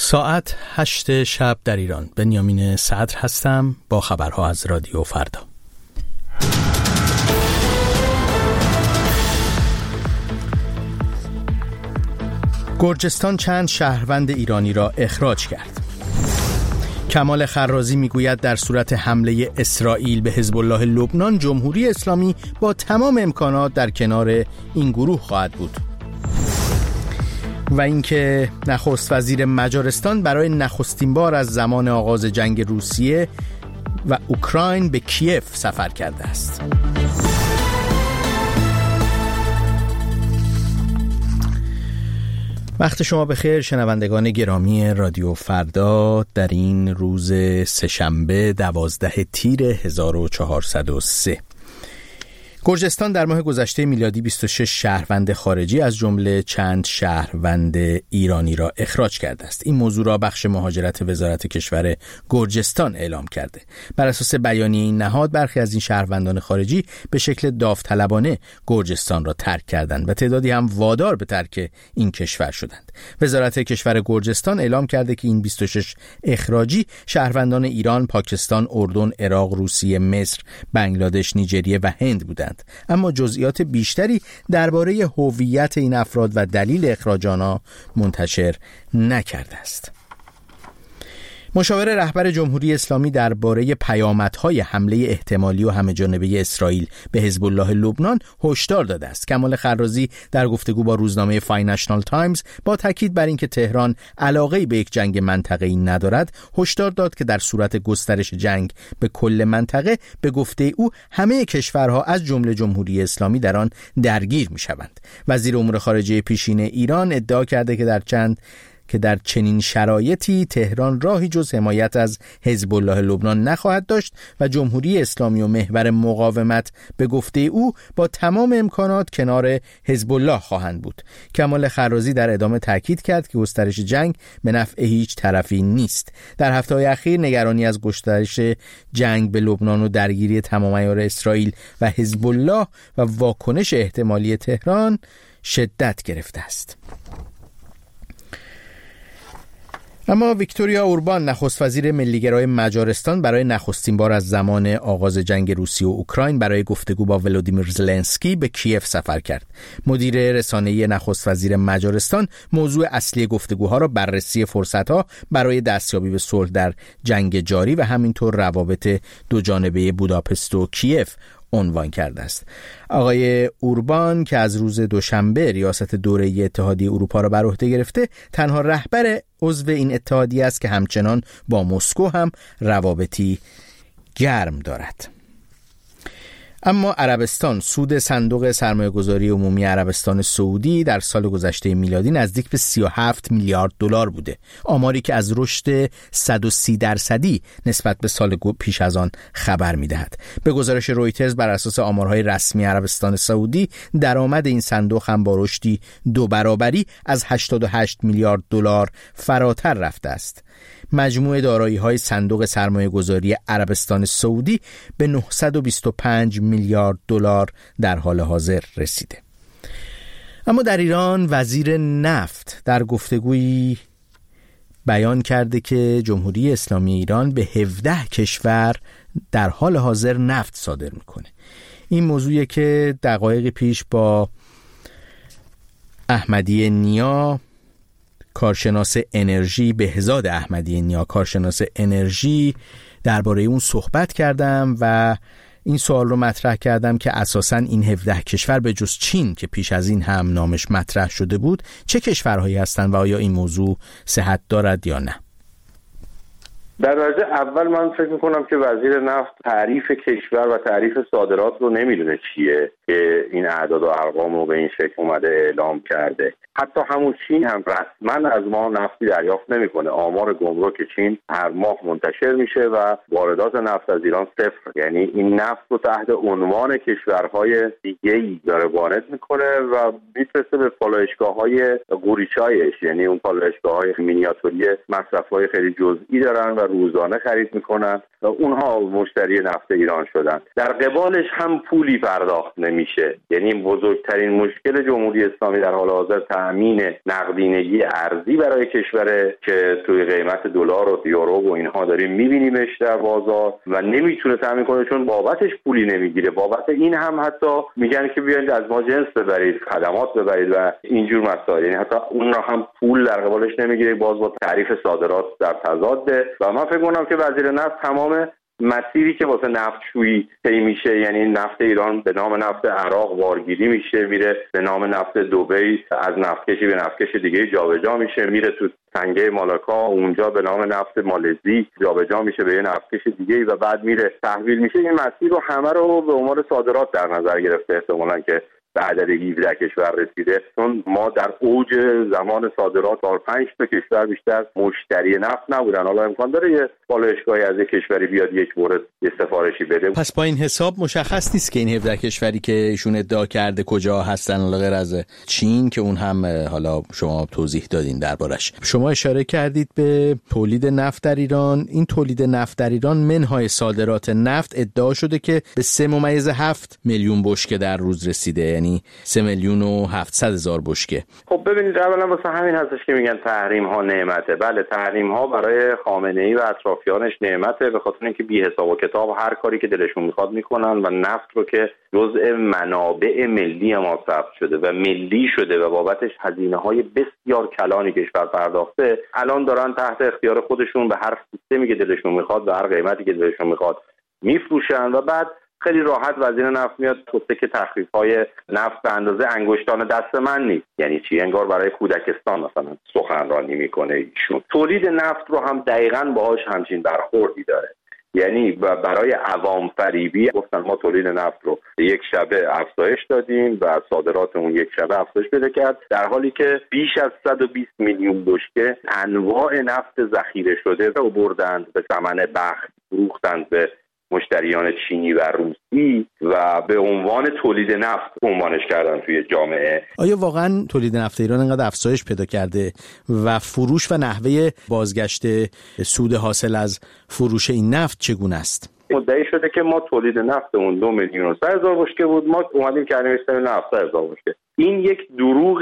ساعت 8 شب در ایران. بنیامین صدر هستم با خبرها از رادیو فردا. گرجستان چند شهروند ایرانی را اخراج کرد. کمال خرازی میگوید در صورت حمله اسرائیل به حزب الله لبنان، جمهوری اسلامی با تمام امکانات در کنار این گروه خواهد بود. و اینکه نخست وزیر مجارستان برای نخستین بار از زمان آغاز جنگ روسیه و اوکراین به کیف سفر کرده است. وقت شما بخیر شنوندگان گرامی رادیو فردا. در این روز سه‌شنبه 12 تیر 1403 گرجستان در ماه گذشته میلادی 26 شهروند خارجی از جمله چند شهروند ایرانی را اخراج کرده است. این موضوع را بخش مهاجرت وزارت کشور گرجستان اعلام کرده. بر اساس بیانیه این نهاد، برخی از این شهروندان خارجی به شکل داوطلبانه گرجستان را ترک کردند و تعدادی هم وادار به ترک این کشور شدند. وزارت کشور گرجستان اعلام کرده که این 26 اخراجی شهروندان ایران، پاکستان، اردن، عراق، روسیه، مصر، بنگلادش، نیجریه و هند بودند. اما جزئیات بیشتری درباره هویت این افراد و دلیل اخراج آنها منتشر نکرده است. مشاور رهبر جمهوری اسلامی درباره پیامدهای حمله احتمالی و همه‌جانبه اسرائیل به حزب الله لبنان هشدار داده است. کمال خرازی در گفتگو با روزنامه فاینانشال تایمز با تاکید بر اینکه تهران علاقه‌ای به یک جنگ منطقه‌ای ندارد، هشدار داد که در صورت گسترش جنگ به کل منطقه، به گفته او همه کشورها از جمله جمهوری اسلامی در آن درگیر می‌شوند. وزیر امور خارجه پیشین ایران ادعا کرده که در چنین شرایطی تهران راهی جز حمایت از حزب الله لبنان نخواهد داشت و جمهوری اسلامی و محور مقاومت به گفته او با تمام امکانات کنار حزب الله خواهند بود. کمال خرازی در ادامه تاکید کرد که گسترش جنگ به نفع هیچ طرفی نیست. در هفته‌های اخیر نگرانی از گسترش جنگ به لبنان و درگیری تمام عیار اسرائیل و حزب الله و واکنش احتمالی تهران شدت گرفته است. اما ویکتوریا اوربان، نخست وزیر ملیگرای مجارستان، برای نخستین بار از زمان آغاز جنگ روسیه و اوکراین برای گفتگو با ولودیمیر زلنسکی به کیف سفر کرد. مدیر رسانه‌ای نخست وزیر مجارستان موضوع اصلی گفتگوها را بررسی فرصت‌ها برای دستیابی به صلح در جنگ جاری و همینطور روابط دو جانبه بوداپست و کیف عنوان کرده است. آقای اوربان که از روز دوشنبه ریاست دوره‌ای اتحادیه اروپا را بر عهده گرفته، تنها رهبر عضو این اتحادیه است که همچنان با مسکو هم روابطی گرم دارد. اما عربستان، سود صندوق سرمایه‌گذاری عمومی عربستان سعودی در سال گذشته میلادی نزدیک به 37 میلیارد دلار بوده، آماری که از رشد 130% نسبت به سال پیش از آن خبر می‌دهد. به گزارش رویترز، بر اساس آمارهای رسمی عربستان سعودی، درآمد این صندوق هم با رشدی 2 برابری از 88 میلیارد دلار فراتر رفته است. مجموع دارایی‌های صندوق سرمایه‌گذاری عربستان سعودی به 925 میلیارد دلار در حال حاضر رسیده. اما در ایران، وزیر نفت در گفتگویی بیان کرده که جمهوری اسلامی ایران به 17 کشور در حال حاضر نفت صادر میکنه. این موضوعی که دقایق پیش با احمدی نیا، کارشناس انرژی، بهزاد احمدی نیا، کارشناس انرژی، درباره اون صحبت کردم و این سوال رو مطرح کردم که اساساً این 17 کشور به جز چین که پیش از این هم نامش مطرح شده بود، چه کشورهایی هستند و آیا این موضوع صحت دارد یا نه؟ در درجه اول من فکر میکنم که وزیر نفت تعریف کشور و تعریف صادرات رو نمیدونه چیه که این اعداد و ارقام رو به این شکل اومده اعلام کرده. حتی همون چین هم رسما از ما نفتی دریافت نمیکنه. آمار گمرک چین هر ماه منتشر میشه و واردات نفت از ایران صفر. یعنی این نفت رو تحت عنوان کشورهای دیگه‌ای داره وارد میکنه و میفرسته به پالایشگاه‌های قوریچایش، یعنی اون پالایشگاه‌های مینیاتوری مصرف‌های خیلی جزئی دارن و روزانه خرید میکنن و اونها مشتری نفت ایران شدن. در قبالش هم پولی پرداخت میشه. یعنی بزرگترین مشکل جمهوری اسلامی در حال حاضر تأمین نقدینگی ارزی برای کشوره که توی قیمت دلار و یورو و اینها داریم میبینیمش در بازار و نمیتونه تأمین کنه چون بابتش پولی نمیگیره. بابت این هم حتی میگن که بیاید از ما جنس ببرید، خدمات ببرید و اینجور مسائل. یعنی حتی اون را هم پول در قبالش نمیگیره، باز با تعریف صادرات در تضاده. و من فکر می‌کنم که وزیر نفت تمام مسیری که واسه نفتشویی طی میشه، یعنی نفت ایران به نام نفت عراق وارگیری میشه، میره به نام نفت دبی، از نفتکشی به نفتکش دیگه جابجا میشه، میره تو تنگه مالاکا، اونجا به نام نفت مالزی جابجا میشه به یه نفتکش دیگه و بعد میره تحویل میشه. این مسیر رو همه رو به عنوان صادرات در نظر گرفته احتمالاً که به عدد 17 کشور رسیده، چون ما در اوج زمان صادرات با 5 تا کشور بیشتر مشتری نفت نبودن. حالا امکان داره یه بالایشگاهی از یک کشوری بیاد یک مورد یه سفارشی بده. پس با این حساب مشخص نیست که این 17 کشوری که ایشون ادعا کرده کجا هستن، غیر از چین که اون هم حالا شما توضیح دادین دربارش. شما اشاره کردید به تولید نفت در ایران. این تولید نفت در ایران منهای صادرات نفت ادعا شده که به 3.7 میلیون بشکه در روز رسیده، یعنی 3,700,000 بشکه. خب ببینید، اولا واسه همین هستش که میگن تحریم ها نعمته. بله، تحریم ها برای خامنه‌ای و اطرافیانش نعمته، به خاطر اینکه بی حساب و کتاب هر کاری که دلشون میخواد میکنن و نفت رو که جزء منابع ملی ما ثبت شده و ملی شده و بابتش هزینه های بسیار کلانی کشور پرداخته، الان دارن تحت اختیار خودشون به هر سیستمی که دلشون میخواد به هر قیمتی که دلشون میخواد میفروشن و بعد خیلی راحت وزیر نفت میاد گفته که تخفیف‌های نفت به اندازه انگشتان دست من نیست. یعنی چی؟ انگار برای کودکستان مثلا سخنرانی میکنه ایشون. تولید نفت رو هم دقیقاً باهاش همچین برخوردی داره. یعنی برای عوام فریبی گفتن ما تولید نفت رو یک شبه افزایش دادیم و صادرات اون یک شبه افزایش پیدا کرد، در حالی که بیش از 120 میلیون بشکه انواع نفت ذخیره شده رو بردند به ثمن بخت، فروختند به مشتریان چینی و روسی و به عنوان تولید نفت عنوانش کردن توی جامعه. آیا واقعا تولید نفت ایران انقدر افزایش پیدا کرده و فروش و نحوه بازگشت سود حاصل از فروش این نفت چگونه است؟ مدعی شده که ما تولید نفتمون 2,100,000 بشکه بود، ما اومدیم کردیم 700,000 بشکه. این یک دروغ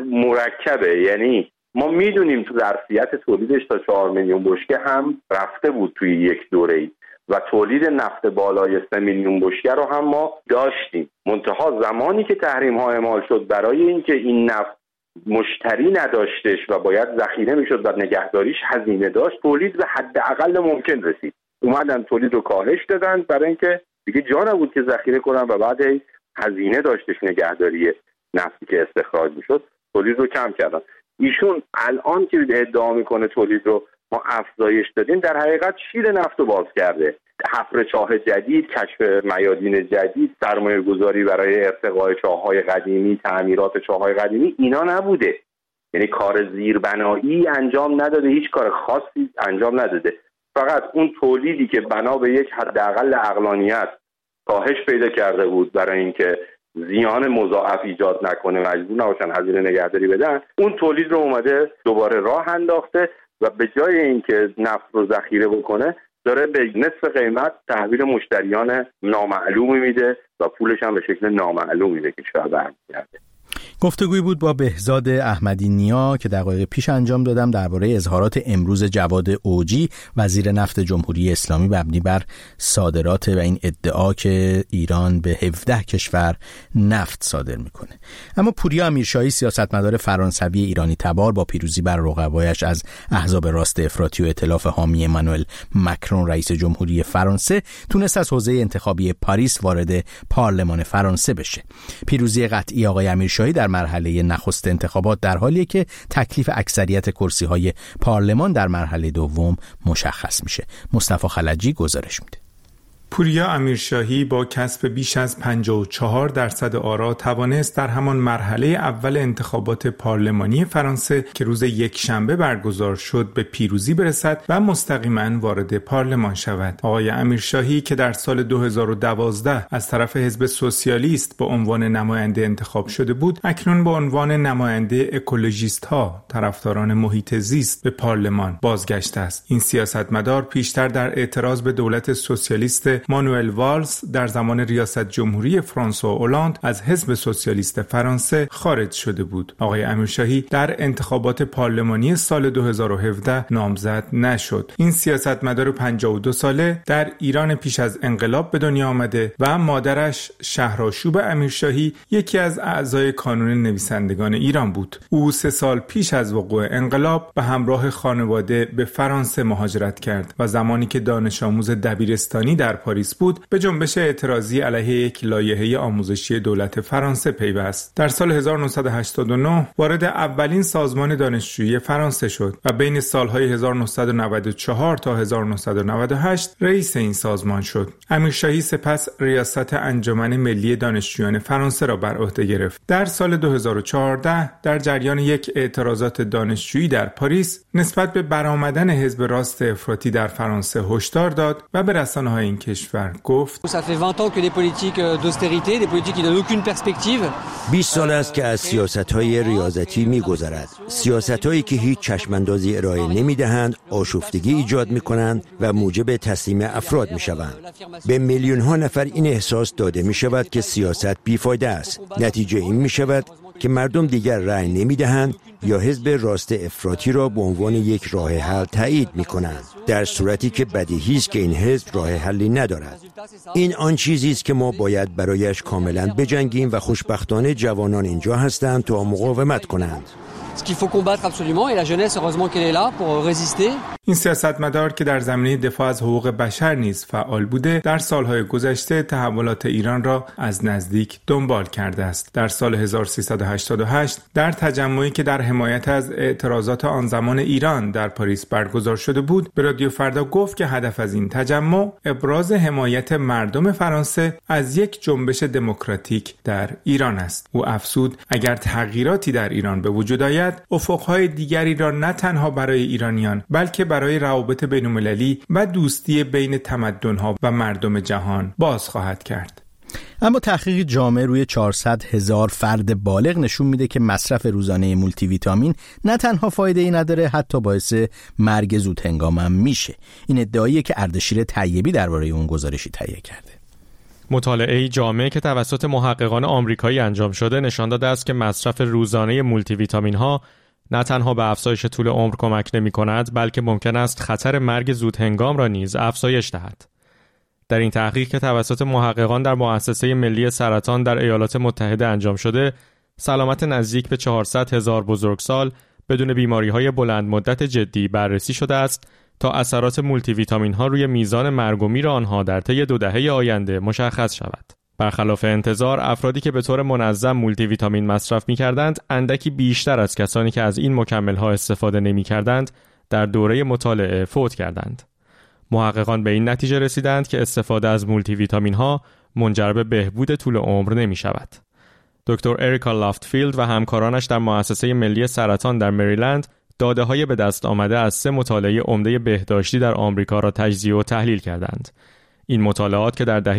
مرکبه. یعنی ما میدونیم تو ظرفیت تولیدش تا 4 میلیون بشکه هم رفته بود توی یک دوره‌ای و تولید نفت بالای 3 میلیون بشکه رو هم ما داشتیم. منتها زمانی که تحریم ها اعمال شد، برای اینکه این نفت مشتری نداشتش و باید ذخیره میشد و نگهداریش هزینه داشت، تولید به حداقل ممکن رسید. اومدن تولید رو کاهش دادن برای اینکه دیگه جا نبود که ذخیره کنن و بعد هزینه داشتش نگهداری نفتی که استخراج میشد، تولید رو کم کردن. ایشون الان که ادعا میکنه تولید رو ما افزایش دادیم، در حقیقت شیر نفت رو باز کرده. حفر چاه جدید، کشف میادین جدید، سرمایه گذاری برای ارتقاء چاه‌های قدیمی، تعمیرات چاه‌های قدیمی، اینا نبوده. یعنی کار زیربنایی انجام نداده، هیچ کار خاصی انجام نداده. فقط اون تولیدی که بنا به یک حداقل عقلانیت کاهش پیدا کرده بود برای اینکه زیان مضاعف ایجاد نکنه، مجبور نباشن هزینه نگهداری بدن، اون تولید رو اومده دوباره راه انداخته و به جای اینکه نفت رو ذخیره بکنه داره به نصف قیمت تحویل مشتریان نامعلومی میده و پولش هم به شکل نامعلومی به کشور برمیگرده. گفتگوی بود با بهزاد احمدی نیا که دقایق پیش انجام دادم درباره اظهارات امروز جواد اوجی وزیر نفت جمهوری اسلامی مبنی بر صادرات و این ادعا که ایران به 17 کشور نفت صادر میکنه. اما پوریا امیرشاهی سیاستمدار فرانسوی ایرانی تبار با پیروزی بر رقبایش از احزاب راست افراطی و ائتلاف حامی امانوئل مکرون رئیس جمهوری فرانسه تونست از حوزه انتخابی پاریس وارد پارلمان فرانسه بشه. پیروزی قطعی آقای امیرشاهی در مرحله نخست انتخابات در حالیه که تکلیف اکثریت کرسی‌های پارلمان در مرحله دوم مشخص میشه. مصطفی خلجی گزارش میده. پوریا امیرشاهی با کسب بیش از 54% آرا توانست در همان مرحله اول انتخابات پارلمانی فرانسه که روز یکشنبه برگزار شد به پیروزی برسد و مستقیما وارد پارلمان شود. آقای امیرشاهی که در سال 2012 از طرف حزب سوسیالیست به عنوان نماینده انتخاب شده بود، اکنون به عنوان نماینده اکولوژیست ها، طرفداران محیط زیست، به پارلمان بازگشته است. این سیاستمدار پیشتر در اعتراض به دولت سوسیالیست مانوئل والز در زمان ریاست جمهوری فرانسوا اولند از حزب سوسیالیست فرانسه خارج شده بود. آقای امیرشاهی در انتخابات پارلمانی سال 2017 نامزد نشد. این سیاستمدار 52 ساله در ایران پیش از انقلاب به دنیا آمده و مادرش شهرآشوب امیرشاهی یکی از اعضای کانون نویسندگان ایران بود. او 3 سال پیش از وقوع انقلاب به همراه خانواده به فرانسه مهاجرت کرد و زمانی که دانش آموز دبیرستانی در پاریس بود به جنبش اعتراضی علیه یک لایحه آموزشی دولت فرانسه پیوست. در سال 1989 وارد اولین سازمان دانشجویی فرانسه شد و بین سالهای 1994 تا 1998 رئیس این سازمان شد. امیرشاهی سپس ریاست انجمن ملی دانشجویان فرانسه را بر عهده گرفت. در سال 2014 در جریان یک اعتراضات دانشجویی در پاریس نسبت به برآمدن حزب راست افراطی در فرانسه هشدار داد و به رسانه‌های این کشور گفت: 20 سال است که از سیاست‌های ریاضتی می‌گذرد. سیاست‌هایی که هیچ چشم‌اندازی ارائه نمی‌دهند، آشفتگی ایجاد می‌کنند و موجب تسلیم افراد می‌شوند. به میلیون‌ها نفر این احساس داده می‌شود که سیاست بیفایده است. نتیجه این می‌شود که مردم دیگر رأی نمی‌دهند یا حزب راست افراطی را به عنوان یک راه حل تایید می‌کنند، در صورتی که بدیهی است که این حزب راه حلی ندارد. این آن چیزی است که ما باید برایش کاملا بجنگیم و خوشبختانه جوانان اینجا هستند تا مقاومت کنند. این سیاستمدار که در زمینه دفاع از حقوق بشر نیز فعال بوده، در سالهای گذشته تحولات ایران را از نزدیک دنبال کرده است. در سال 1388 در تجمعی که در حمایت از اعتراضات آن زمان ایران در پاریس برگزار شده بود، به رادیو فردا گفت که هدف از این تجمع ابراز حمایت مردم فرانسه از یک جنبش دموکراتیک در ایران است. او افزود اگر تغییراتی در ایران به وجود آید، افقهای دیگری را نه تنها برای ایرانیان بلکه برای روابط بین‌المللی و دوستی بین تمدن‌ها و مردم جهان باز خواهد کرد. اما تحقیق جامع روی 400,000 فرد بالغ نشون میده که مصرف روزانه مولتی ویتامین نه تنها فایده‌ای نداره، حتی باعث مرگ زود هنگام هم میشه. این ادعاییه که اردشیر طیبی درباره اون گزارشی تهیه کرده. مطالعه جامع که توسط محققان آمریکایی انجام شده نشان داده است که مصرف روزانه مولتی ویتامین ها نه تنها به افزایش طول عمر کمک نمی کند، بلکه ممکن است خطر مرگ زود هنگام را نیز افزایش دهد. در این تحقیق که توسط محققان در مؤسسه ملی سرطان در ایالات متحده انجام شده، سلامت نزدیک به 400,000 بزرگسال بدون بیماری‌های بلند مدت جدی بررسی شده است تا اثرات مولتی ویتامین ها روی میزان مرگ و میر آنها در طی 2 دهه آینده مشخص شود. برخلاف انتظار، افرادی که به طور منظم مولتی ویتامین مصرف می‌کردند، اندکی بیشتر از کسانی که از این مکمل‌ها استفاده نمی‌کردند، در دوره مطالعه فوت کردند. محققان به این نتیجه رسیدند که استفاده از مولتی ویتامین ها منجر به بهبود طول عمر نمی‌شود. دکتر اریکا لافتفیلد و همکارانش در مؤسسه ملی سرطان در مریلند داده‌های به دست آمده از 3 مطالعه عمده بهداشتی در آمریکا را تجزیه و تحلیل کردند. این مطالعات که در دهه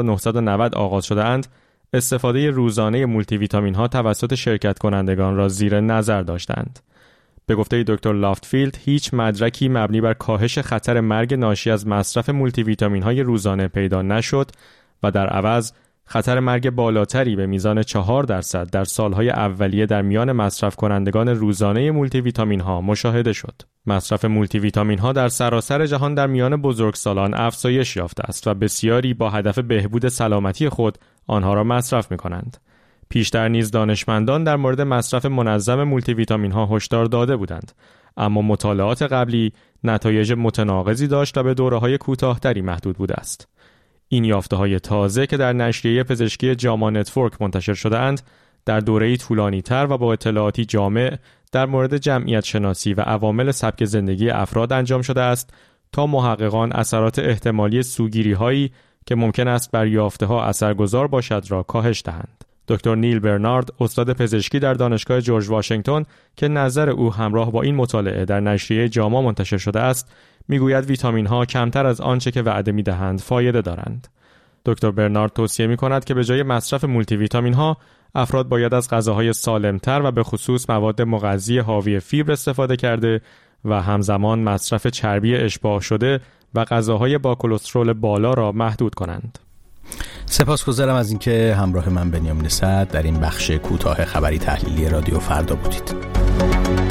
1990 آغاز شده‌اند، استفاده روزانه مولتی ویتامین ها توسط شرکت کنندگان را زیر نظر داشتند. به گفته دکتر لافتفیلد، هیچ مدرکی مبنی بر کاهش خطر مرگ ناشی از مصرف مولتی ویتامین های روزانه پیدا نشد و در عوض خطر مرگ بالاتری به میزان 4% در سالهای اولیه در میان مصرف کنندگان روزانه مولتی ویتامین ها مشاهده شد. مصرف مولتی ویتامین ها در سراسر جهان در میان بزرگسالان افزایش یافته است و بسیاری با هدف بهبود سلامتی خود آنها را مصرف می کنند. پیشتر نیز دانشمندان در مورد مصرف منظم مولتی ویتامین ها هشدار داده بودند، اما مطالعات قبلی نتایج متناقضی داشت و به دوره‌های کوتاه‌تری محدود بوده است. این یافته‌های تازه که در نشریه پزشکی جاما نتورک منتشر شده‌اند، در دوره‌ای طولانی‌تر و با اطلاعاتی جامع در مورد جمعیت شناسی و عوامل سبک زندگی افراد انجام شده است تا محققان اثرات احتمالی سوگیری‌هایی که ممکن است بر یافته‌ها اثرگذار باشد را کاهش دهند. دکتر نیل برنارد، استاد پزشکی در دانشگاه جورج واشنگتن که نظر او همراه با این مطالعه در نشریه جاما منتشر شده است، میگوید ویتامین ها کمتر از آنچه که وعده میدهند فایده دارند. دکتر برنارد توصیه میکند که به جای مصرف مولتی ویتامین ها، افراد باید از غذاهای سالمتر و به خصوص مواد مغذی حاوی فیبر استفاده کرده و همزمان مصرف چربی اشباع شده و غذاهای با کلسترول بالا را محدود کنند. سپاسگزارم از اینکه همراه من بنیامین صدر در این بخش کوتاه خبری تحلیلی رادیو فردا بودید.